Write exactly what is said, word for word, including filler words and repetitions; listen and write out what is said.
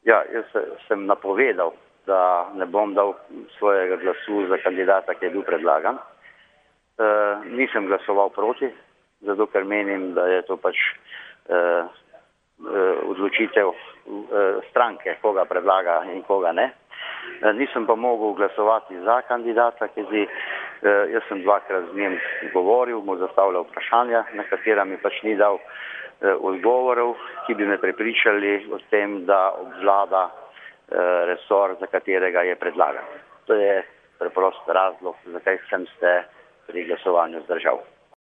Ja, jaz sem napovedal, da ne bom dal svojega glasu za kandidata, ki je bil predlagan. E, nisem glasoval proti, zato ker menim, da je to pač e, e, odločitev e, stranke, koga predlaga in koga ne. E, nisem pa mogel glasovati za kandidata, ki zdi, e, jaz sem dvakrat z njim govoril, mu zastavljal vprašanja, na katera mi pač ni dal e, odgovorov, ki bi me prepričali o tem, da obvlada resor, za katerega je predlagan. To je preprost razlog, zakaj sem se pri glasovanju zdržal.